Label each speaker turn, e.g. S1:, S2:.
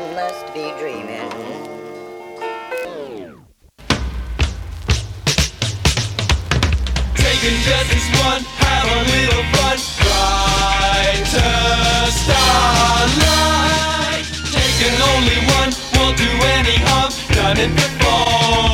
S1: must be dreaming.
S2: Taking just this one, have a little fun. Brighter starlight. Taking only one, won't do any harm. Done it before.